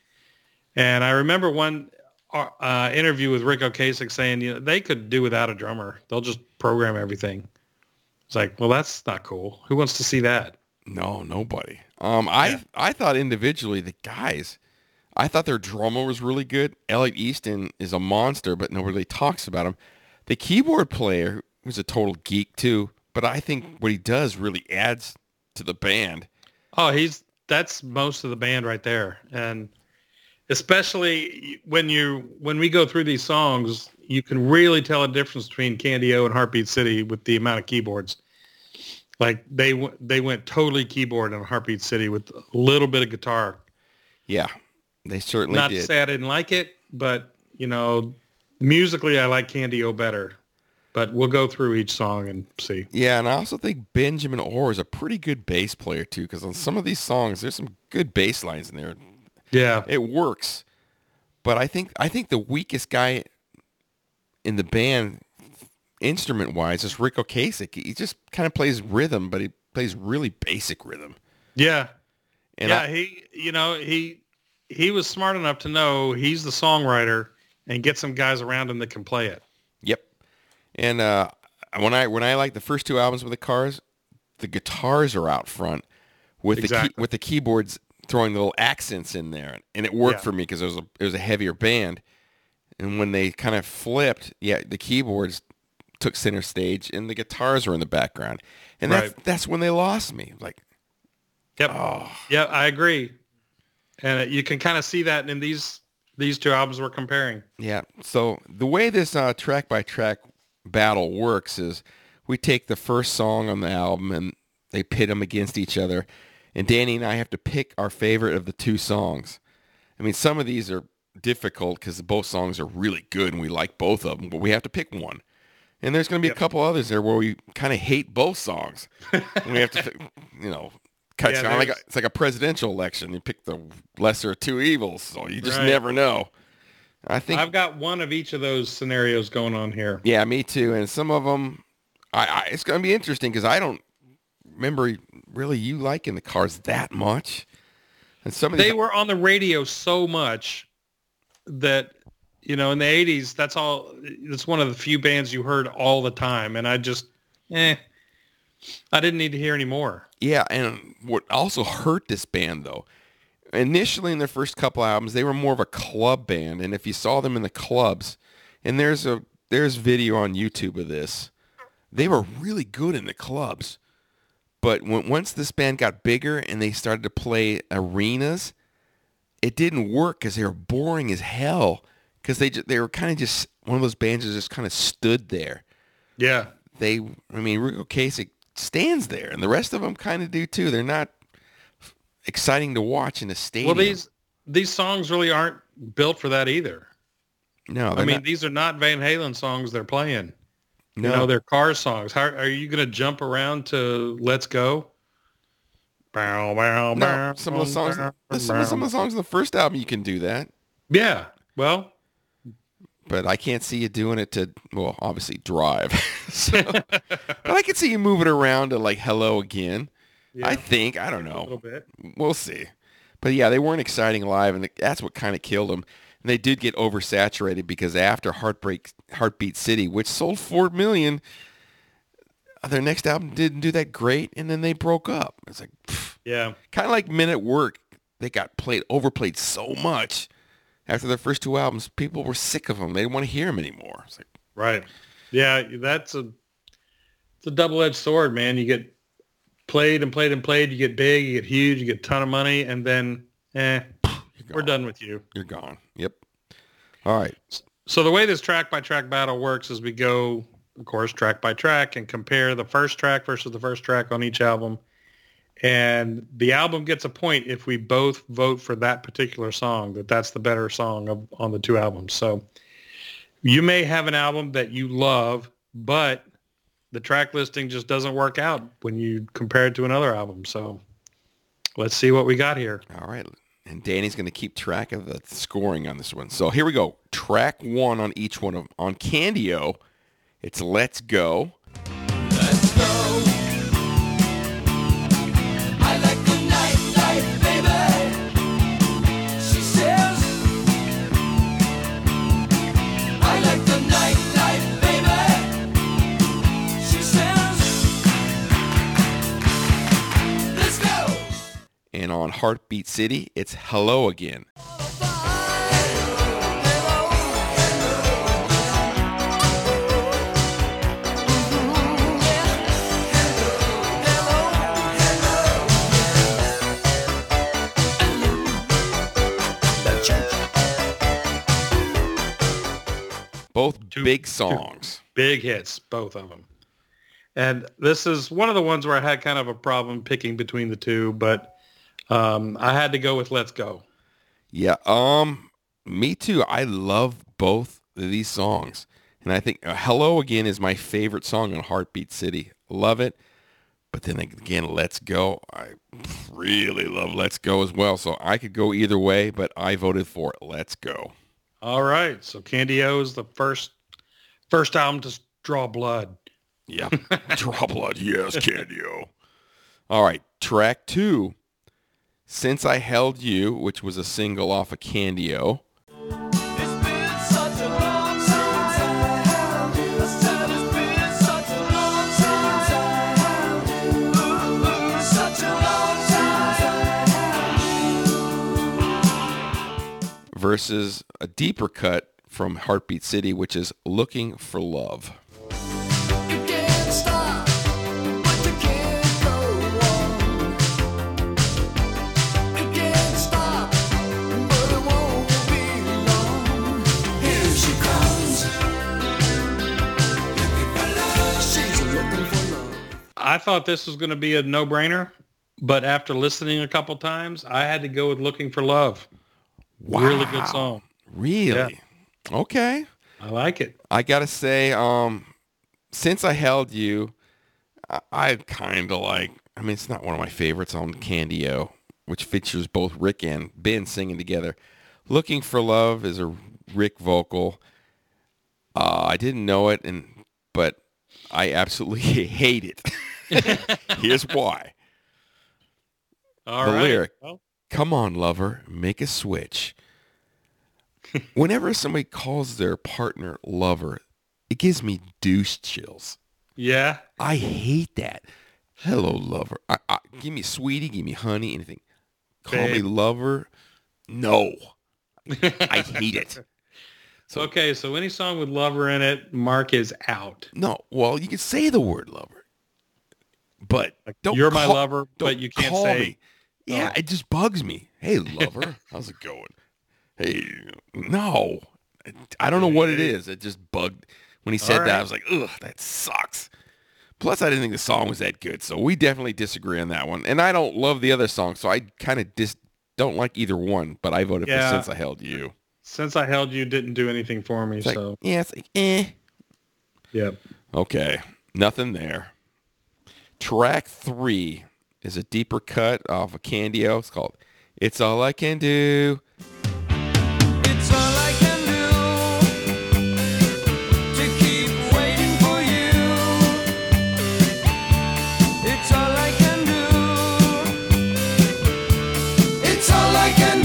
And I remember one uh, interview with Rick Ocasek saying, you know, they could do without a drummer. They'll just program everything. It's like, well, that's not cool. Who wants to see that? No, nobody. Um, I Yeah. I thought individually the guys, I thought their drummer was really good. Elliot Easton is a monster, but nobody really talks about him. The keyboard player was a total geek too, but I think what he does really adds to the band. Oh, he's that's most of the band right there, and especially when you when we go through these songs, you can really tell a difference between Candy O and Heartbeat City with the amount of keyboards. Like they w- they went totally keyboard on Heartbeat City with a little bit of guitar. Yeah, they certainly Not to did. say I didn't like it, but you know, musically I like Candy O better. But we'll go through each song and see. Yeah, and I also think Benjamin Orr is a pretty good bass player too, because on some of these songs, there's some good bass lines in there. Yeah. It works, but I think I think the weakest guy in the band, instrument wise, is Rick Ocasek. He just kind of plays rhythm, but he plays really basic rhythm. Yeah. And yeah, I, he, you know, he he was smart enough to know he's the songwriter and get some guys around him that can play it. Yep. And uh, when I when I like the first two albums with the Cars, the guitars are out front with the Exactly. key, with the keyboards throwing little accents in there, and it worked Yeah. for me because it was a it was a heavier band. And when they kind of flipped, yeah, the keyboards took center stage and the guitars were in the background, and that's Right. that's when they lost me. Like, Yep. oh, Yeah, I agree. And uh, you can kind of see that in these these two albums we're comparing. yeah. So the way this uh, track by track Battle works is we take the first song on the album and they pit them against each other. And Danny and I have to pick our favorite of the two songs. I mean, some of these are difficult because both songs are really good and we like both of them, but we have to pick one. And there's going to be yep. a couple others there where we kind of hate both songs. And we have to, you know, cut yeah, like a, it's like a presidential election. You pick the lesser of two evils, so you just right. never know. I think I've got one of each of those scenarios going on here. Yeah, me too. And some of them, I, I it's going to be interesting because I don't remember really you liking the Cars that much. And some of they these, were on the radio so much that, you know, in the eighties, that's all. It's one of the few bands you heard all the time, and I just, eh, I didn't need to hear any more. Yeah, and what also hurt this band though, initially in their first couple albums, they were more of a club band, and if you saw them in the clubs, and there's a there's video on YouTube of this, they were really good in the clubs. But when, once this band got bigger and they started to play arenas, it didn't work because they were boring as hell. Because they they were kind of just one of those bands that just kind of stood there. Yeah. They, I mean, Rico Ocasek stands there, and the rest of them kind of do too. They're not exciting to watch in a stadium. Well, these these songs really aren't built for that either. No, I mean, not. These are not Van Halen songs they're playing. No. You know, they're car songs. How are you going to jump around to Let's Go? Bow, bow, no, bow, some of the songs, bow, some, some of the songs in the first album, you can do that. Yeah, well, but I can't see you doing it to, well, obviously Drive. so, but I can see you moving around to like Hello Again. Yeah, I think, I don't know. A little bit. We'll see. But yeah, they weren't exciting live, and that's what kind of killed them. And they did get oversaturated because after Heartbreak, Heartbeat City, which sold four million, their next album didn't do that great, and then they broke up. It's like, pff. Yeah, kind of like Men at Work. They got played, overplayed so much after their first two albums. People were sick of them. They didn't want to hear them anymore. It's like, right. Yeah, that's a it's a double-edged sword, man. You get played and played and played. You get big, you get huge, you get a ton of money, and then, eh, we're done with you. You're gone. Yep. All right. So the way this track-by-track battle works is we go, of course, track by track and compare the first track versus the first track on each album. And the album gets a point if we both vote for that particular song, that that's the better song of, on the two albums. So you may have an album that you love, but the track listing just doesn't work out when you compare it to another album. So let's see what we got here. All right. And Danny's going to keep track of the scoring on this one. So here we go. Track one on each one of them. On Candio, it's Let's Go. Let's go. I like the nightlife, baby. She says. I like the nightlife, baby. She says. Let's go. And on Heartbeat City, it's Hello Again. Both two, big songs. Big hits, both of them. And this is one of the ones where I had kind of a problem picking between the two, but um, I had to go with Let's Go. Yeah, um, me too. I love both of these songs. And I think uh, Hello Again is my favorite song on Heartbeat City. Love it. But then again, Let's Go. I really love Let's Go as well. So I could go either way, but I voted for Let's Go. All right. So Candio is the first first album to draw blood. Yeah. Draw blood. Yes, Candio. All right. Track two. Since I Held You, which was a single off of Candio. Versus a deeper cut from Heartbeat City, which is Looking for Love. You can't stop, but you can't go on. You can't stop, but it won't be long. Here she comes. You can I thought this was going to be a no-brainer, but after listening a couple times, I had to go with Looking for Love. Wow. Really good song. Really? Okay. I like it. I got to say, um, Since I Held You, I, I kind of like, I mean, it's not one of my favorites on Candy-O, which features both Rick and Ben singing together. Looking for Love is a Rick vocal. Uh, I didn't know it, and but I absolutely hate it. Here's why. All the right. lyric, Well, "Come on, lover, make a switch." Whenever somebody calls their partner lover, it gives me douche chills. yeah. I hate that. Hello, lover. I, I, give me sweetie, give me honey, anything. Call me Babe. lover. No. I hate it. So, okay, so any song with lover in it, Mark is out. No, well, you can say the word lover, but don't. You're my call- lover, but don't you can't call say- me. Yeah, Oh. it just bugs me. Hey, lover, how's it going? Hey, no, I don't know what it is. It just bugged when he said All that. I right. was like, ugh, that sucks. Plus, I didn't think the song was that good, so we definitely disagree on that one. And I don't love the other song, so I kind of dis- don't like either one. But I voted Yeah. for Since I Held You. Since I Held You didn't do anything for me, It's like, so yeah, it's like, eh. yep. Okay, nothing there. Track three is a deeper cut off of Candy-O. It's called "It's All I Can Do." It's all I can do to keep waiting for you. It's all I can do. It's all I can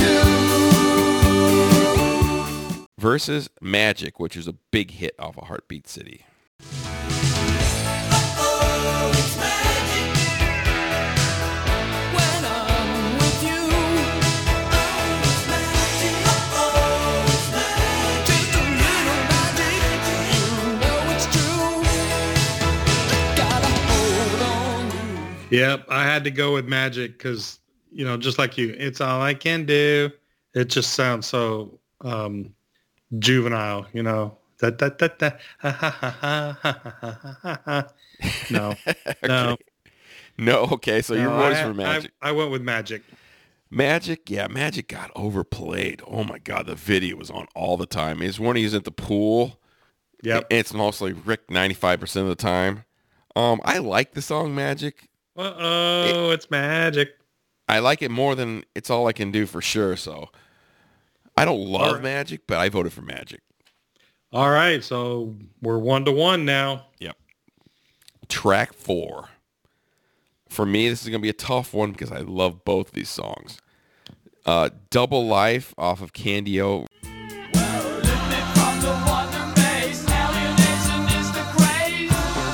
do. Versus Magic, which is a big hit off of Heartbeat City. Oh, it's magic when I'm with you. Oh, it's magic. Oh, it's magic. Just a little magic. You know it's true. Gotta hold on. Yep, I had to go with Magic because, you know, just like you, it's all I can do. It just sounds so um, juvenile, you know. Da, da, da, da, ha, ha, ha, ha, ha, ha, ha, ha. No, no. No, okay, so your no, voice I, for Magic. I, I went with Magic. Magic, yeah, Magic got overplayed. Oh my God, the video was on all the time. It's when he's at the pool. Yep. And it's mostly Rick ninety-five percent of the time. Um, I like the song Magic. Uh-oh, it's Magic. I like it more than It's All I Can Do for sure. So I don't love All right. Magic, but I voted for Magic. All right, so we're one to one now. Yep. Track four. For me, this is going to be a tough one because I love both these songs. Uh, Double Life off of Candy-O. From the wonder maze, alienation is the craze.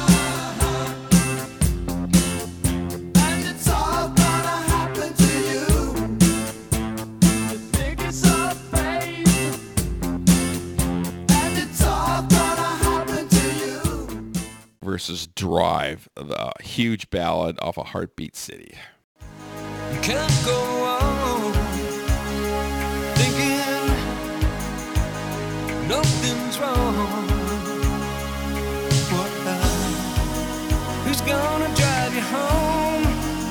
And it's all gonna happen to you. You think it's a phase. And it's all gonna happen to you. Versus Drive, the huge ballad off of Heartbeat City. You can't go on thinking nothing's wrong. What now? Who's gonna drive you home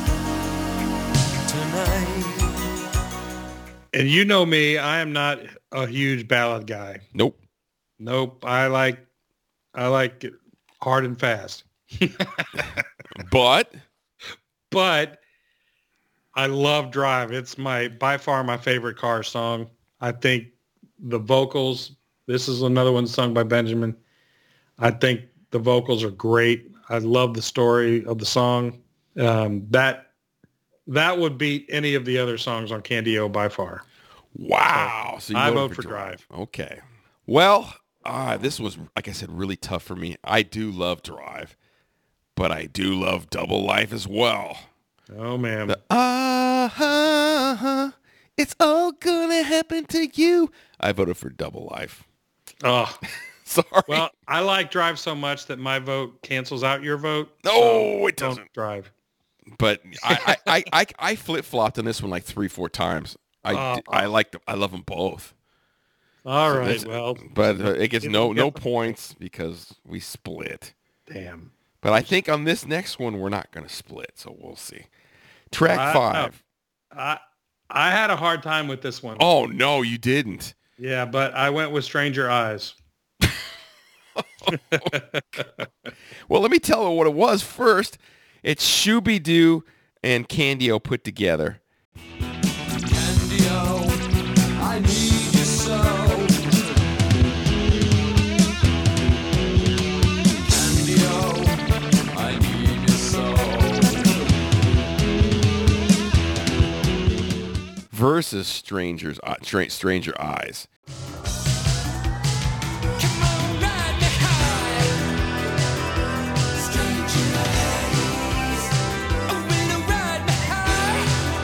tonight? And you know me, I am not a huge ballad guy. Nope. Nope, I like I like it hard and fast. But But I love Drive. It's my by far my favorite car song. I think the vocals, this is another one sung by Benjamin. I think the vocals are great. I love the story of the song. Um, that that would beat any of the other songs on Candy-O by far. wow. So you I voted vote for Drive. Okay. Well, uh, this was, like I said, really tough for me. I do love Drive, but I do love Double Life as well. Oh man. Uh-huh, it's all gonna happen to you. I voted for Double Life. Oh. Sorry. Well, I like Drive so much that my vote cancels out your vote. No, so it don't doesn't. Drive. But I, I, I, I, I flip-flopped on this one like three, four times. I, Oh. I like them. I love them both. All So right. that's- Well, But uh, it gets You no don't no get the- points because we split. damn. But I think on this next one, we're not going to split, so we'll see. Track I- five. I I had a hard time with this one. Oh, no, you didn't. Yeah, but I went with Stranger Eyes. Well, let me tell you what it was first. It's Shooby-Doo and Candy-O put together. Candy-O, I need you so. Candy-O, I need you so. Versus Strangers, uh, Stra- Stranger Eyes. Come on, ride me high. Stranger eyes. Oh, will you ride me high?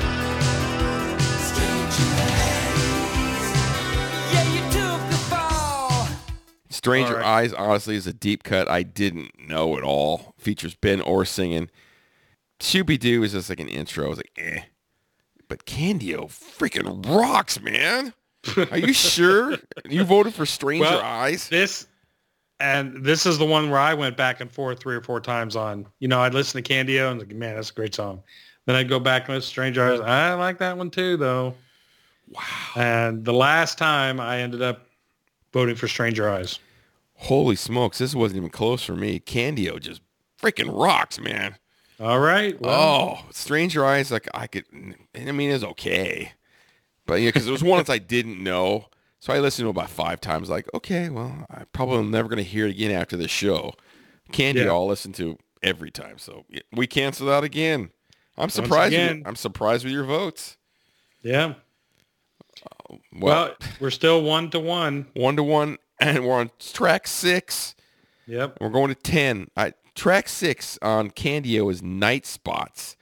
Stranger eyes. Yeah, you took the fall. Stranger All right. Eyes, honestly, is a deep cut I didn't know at all. Features Ben Orr singing. Shooby-Doo is just like an intro. I was like, eh. But Candy-O freaking rocks, man. Are you sure? You voted for Stranger Well, Eyes? This and this is the one where I went back and forth three or four times on. You know, I'd listen to Candy-O and like, man, that's a great song. Then I'd go back and listen to Stranger Eyes. I like that one too, though. Wow. And the last time I ended up voting for Stranger Eyes. Holy smokes, this wasn't even close for me. Candy-O just freaking rocks, man. All right. Well, Oh, Stranger Eyes, like I could, I mean, it's okay. But yeah, because it was ones I didn't know. So I listened to it about five times, like, okay, well, I probably am never going to hear it again after the show. Candy, Yeah. I'll listen to every time. So yeah, we canceled out again. I'm surprised. again. With, I'm surprised with your votes. yeah. Well, Well, we're still one to one. one to one, and we're on track six. Yep. We're going to ten. I, track six on Candy-O is Night Spots.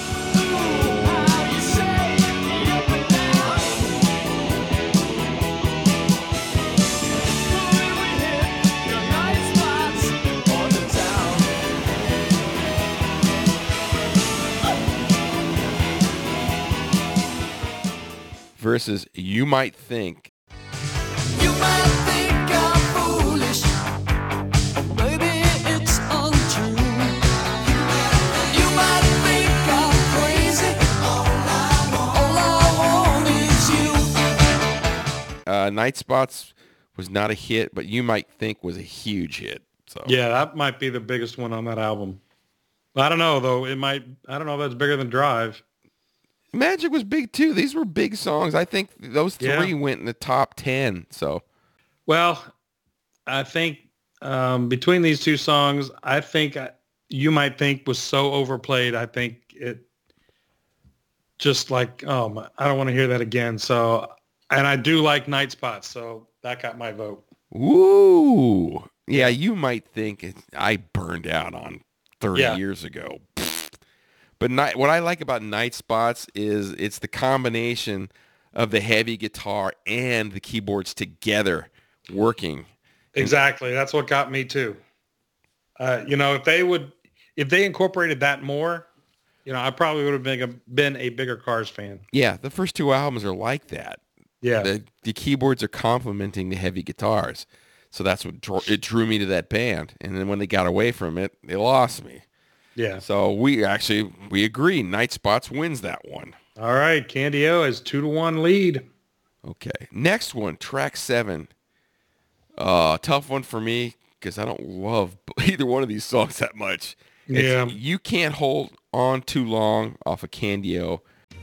Versus You Might Think. You might think I'm foolish, maybe it's untrue. You might think I'm crazy, all I want is you. Uh, Night Spots was not a hit, but You Might Think was a huge hit. So Yeah, that might be the biggest one on that album. I don't know though. It might. I don't know if that's bigger than Drive. Magic was big too. These were big songs. I think those Yeah. three went in the top ten. So Well, I think um, between these two songs, I think I, You Might Think was so overplayed. I think it just like, oh, my, I don't want to hear that again. So, and I do like Night Spots. So that got my vote. Woo! Yeah, You Might Think it, I burned out on thirty Yeah. years ago. But night, what I like about Night Spots is it's the combination of the heavy guitar and the keyboards together working. Exactly. That's what got me too. Uh, you know, if they would, if they incorporated that more, you know, I probably would have been a, been a bigger Cars fan. Yeah, the first two albums are like that. Yeah. The, the keyboards are complementing the heavy guitars. So that's what drew, it drew me to that band. And then when they got away from it, they lost me. Yeah. So we actually, we agree. Night Spots wins that one. All right. Candy-O has two to one lead. Okay. Next one, track seven. Uh, tough one for me because I don't love either one of these songs that much. It's Yeah. You Can't Hold On Too Long off of Candy-O.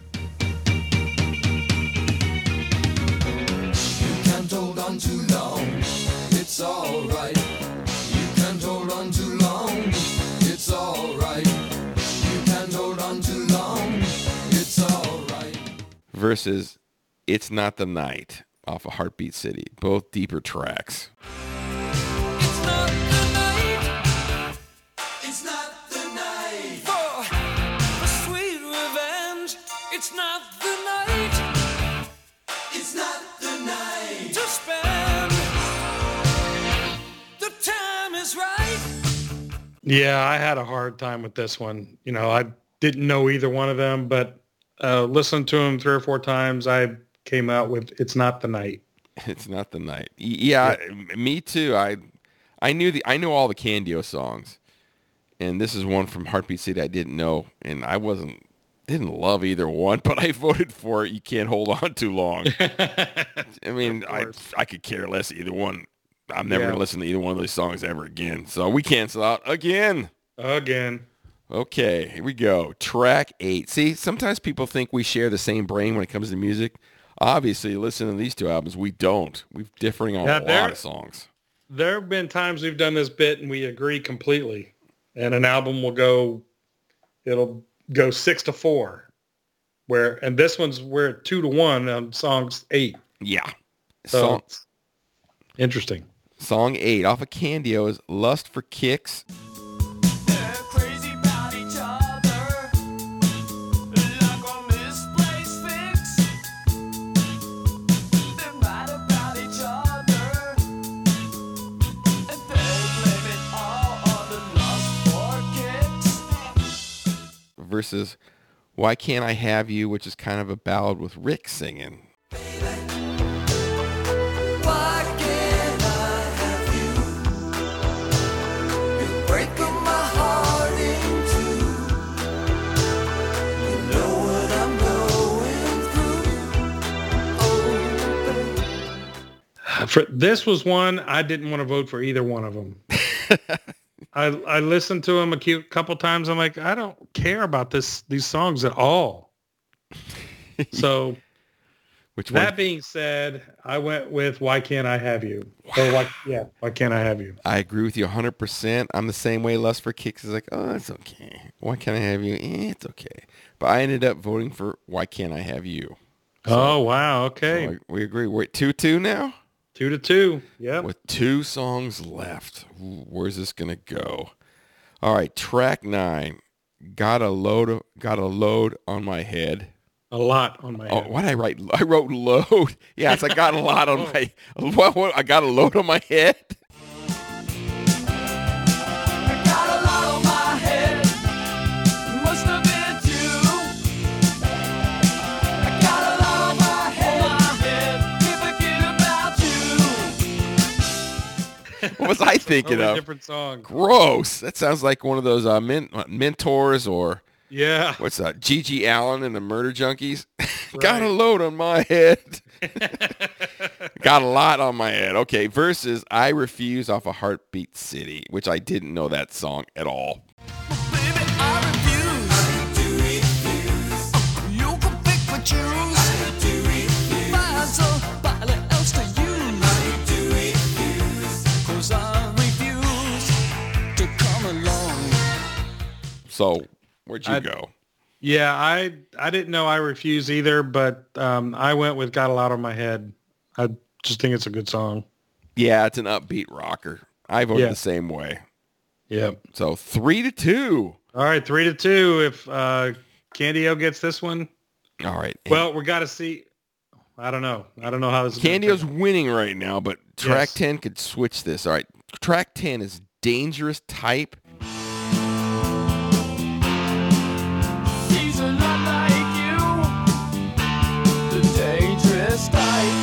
Can't hold on too long, it's alright. You can't hold on too long, it's alright. You can't hold on too long, it's alright. Versus It's Not the Night off of Heartbeat City. Both deeper tracks. It's not the night, it's not the night for, for sweet revenge. It's not the night, it's not the night to spend. The time is right. Yeah, I had a hard time with this one. You know, I didn't know either one of them, but uh, listened to them three or four times, I came out with It's Not the Night. It's Not the Night. Y- Yeah, m- me too. I I knew the I knew all the Candy-O songs. and this is one from Heartbeat City I didn't know, and I wasn't didn't love either one, but I voted for it. You Can't Hold On Too Long. I mean, I I could care less either one. I'm never Yeah. gonna listen to either one of these songs ever again. So we cancel out again. Again. Okay, here we go. Track eight. See, sometimes people think we share the same brain when it comes to music. Obviously, listen to these two albums, we don't. We're differing on Yeah, a they're- lot of songs. There have been times we've done this bit and we agree completely. And an album will go, it'll go six to four. Where and this one's we're at two to one on songs eight. Yeah. So Song, it's interesting. song eight off of Candio is Lust for Kicks. They're crazy about each other, like a misplaced fix. They're mad about each other, and they blame it all on the lust for kicks. Versus Why Can't I Have You, which is kind of a ballad with Rick singing. Why can't I have you? You're breaking my heart in two. You know what I'm going through. Oh, For, this was one I didn't want to vote for either one of them. I I listened to them a cute couple times. I'm like, I don't care about this these songs at all. So Which one? that being said, I went with Why Can't I Have You? Or why, yeah, Why Can't I Have You? I agree with you one hundred percent. I'm the same way. Lust for Kicks is like, oh, it's okay. Why Can't I Have You? Eh, it's okay. But I ended up voting for Why Can't I Have You? Oh, wow. So Okay. I- we agree. We're at two two now? Two to two. Yep. With two songs left. Ooh, where's this going to go? All right, track nine. Got a load of, got a load on my head. A lot on my Oh, head. what did I write? I wrote load. Yes, I got a lot on my. What, what? I got a load on my head. I got a lot on my head. Must have been you. I got a lot on my head. Can't forget about you. What was I thinking Totally of? different song. Gross. That sounds like one of those uh, men, uh, mentors or Yeah. what's that? Gigi Allen and the Murder Junkies. Got a Right. load on my head. Got a lot on my head. Okay, versus I Refuse off of Heartbeat City, which I didn't know that song at all. Baby, I refuse. I do refuse. You can pick and choose. I do refuse. Find somebody else to use. I do refuse. 'Cause I refuse to come along. So, where'd you I- go? Yeah, I I didn't know I Refuse either, but um, I went with Got a Lot on My Head. I just think it's a good song. Yeah, it's an upbeat rocker. I voted Yeah. the same way. Yep. So, three to two. All right, three to two. If uh, Candio gets this one, All right. well, we got to see. I don't know. I don't know how this is gonna Candio's turn out. winning right now, but track Yes. ten could switch this. All right. Track ten is Dangerous Type. He's a lot like you, the dangerous type.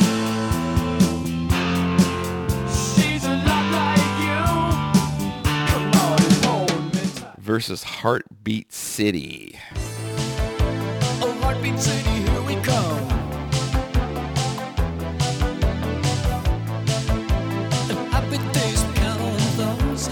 She's a lot like you. Come on and hold me tight. Versus Heartbeat City. Oh, Heartbeat City, here we come. And happy days behind those.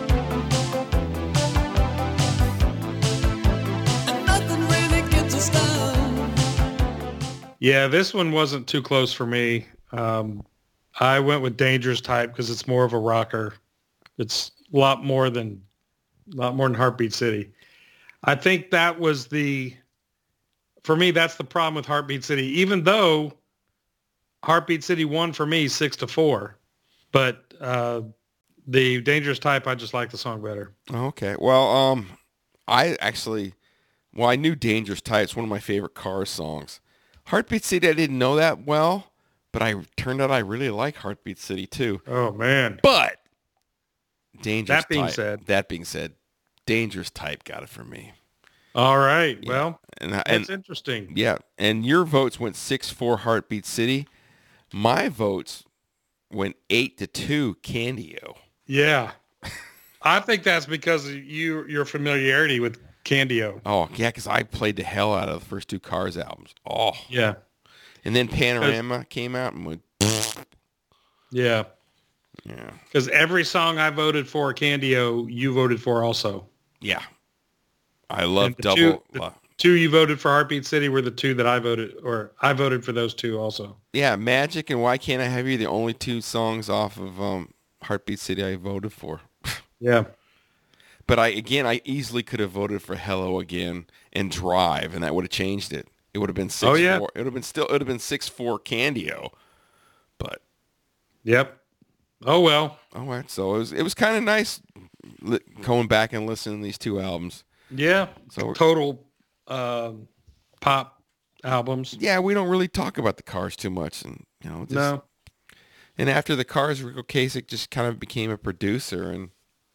And nothing really gets us down. Yeah, this one wasn't too close for me. Um, I went with Dangerous Type because it's more of a rocker. It's a lot more than, a lot more than Heartbeat City. I think that was the, for me, that's the problem with Heartbeat City. Even though Heartbeat City won for me six to four, but uh, the Dangerous Type, I just like the song better. Okay. Well, um, I actually, well, I knew Dangerous Type. It's one of my favorite Cars songs. Heartbeat City, I didn't know that well, but I turned out I really like Heartbeat City too. Oh man, But Dangerous That being Type. said- that being said, Dangerous Type got it for me. all right. Yeah. Well, And that's and interesting. yeah, and your votes went six four Heartbeat City. My votes went eight to two Candio. Yeah. I think that's because of you your familiarity with Candio. Oh, yeah, because I played the hell out of the first two Cars albums. Oh. Yeah. And then Panorama came out and went, Yeah. yeah. Because every song I voted for Candio, you voted for also. Yeah. I love And the double. two- the uh, Two you voted for Heartbeat City were the two that I voted, or I voted for those two also. yeah, Magic and Why Can't I Have You, the only two songs off of um, Heartbeat City I voted for. Yeah. But I again, I easily could have voted for Hello Again and Drive, and that would have changed it. It would have been six Oh, yeah. four. It would have been still. It would have been six four Candio. But Yep. Oh, well. all right, so it was it was kind of nice li- going back and listening to these two albums. Yeah. So- Total um, pop albums. Yeah, we don't really talk about the Cars too much, and you know, just, No. And after the Cars, Rico Kasich just kind of became a producer and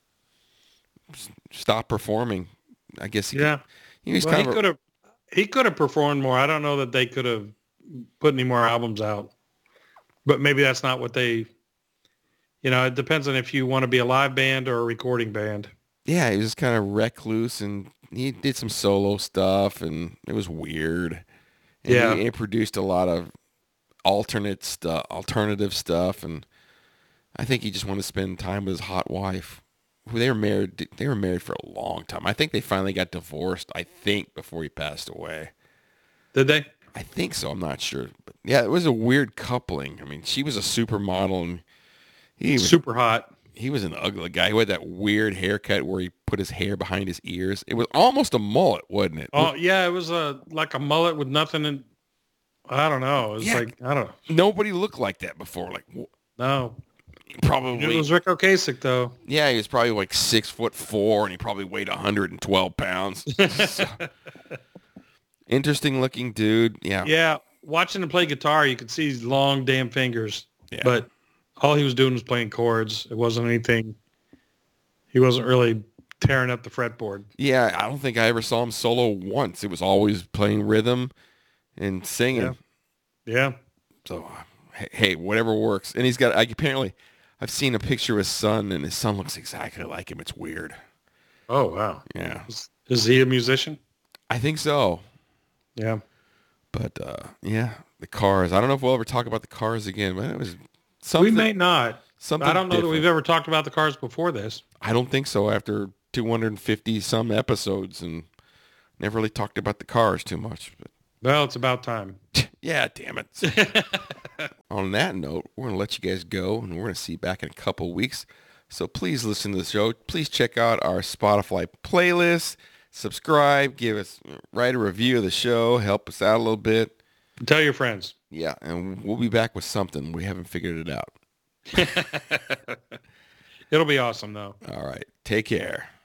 s- stopped performing. I guess he Yeah. he was Well, he kind of a- could have he could have performed more. I don't know that they could have put any more albums out. But maybe that's not what they you know, it depends on if you want to be a live band or a recording band. yeah, he was just kind of recluse, and he did some solo stuff, and it was weird. And Yeah. he, he produced a lot of alternate stuff, alternative stuff, and I think he just wanted to spend time with his hot wife. Who They were married. They were married for a long time. I think they finally got divorced. I think before he passed away. Did they? I think so. I'm not sure. But yeah, it was a weird coupling. I mean, she was a supermodel, and he was Super hot. he was an ugly guy. He had that weird haircut where he put his hair behind his ears. It was almost a mullet, wasn't it? Oh yeah, it was a like a mullet with nothing in. I don't know. It was Yeah. like I don't know. Nobody looked like that before. Like wh- No, probably, it was Rico Kasich though. yeah, he was probably like six foot four, and he probably weighed one hundred twelve pounds. So, interesting looking dude. Yeah. Yeah, watching him play guitar, you could see his long damn fingers. Yeah. But all he was doing was playing chords. It wasn't anything. He wasn't really tearing up the fretboard. Yeah, I don't think I ever saw him solo once. It was always playing rhythm and singing. Yeah. Yeah. So, uh, hey, hey, whatever works. And he's got, I, apparently, I've seen a picture of his son, and his son looks exactly like him. It's weird. Oh wow. Yeah. Is, is he a musician? I think so. Yeah. But, uh, yeah, the Cars. I don't know if we'll ever talk about the Cars again, but it was something. We may not. something I don't know different. that we've ever talked about the Cars before this. I don't think so after two hundred fifty some episodes, and never really talked about the Cars too much. But Well, it's about time. yeah, damn it. On that note, we're going to let you guys go, and we're going to see you back in a couple weeks. So please listen to the show. Please check out our Spotify playlist. Subscribe. Give us, write a review of the show. Help us out a little bit. Tell your friends. Yeah, and we'll be back with something. We haven't figured it out. It'll be awesome though. All right. Take care.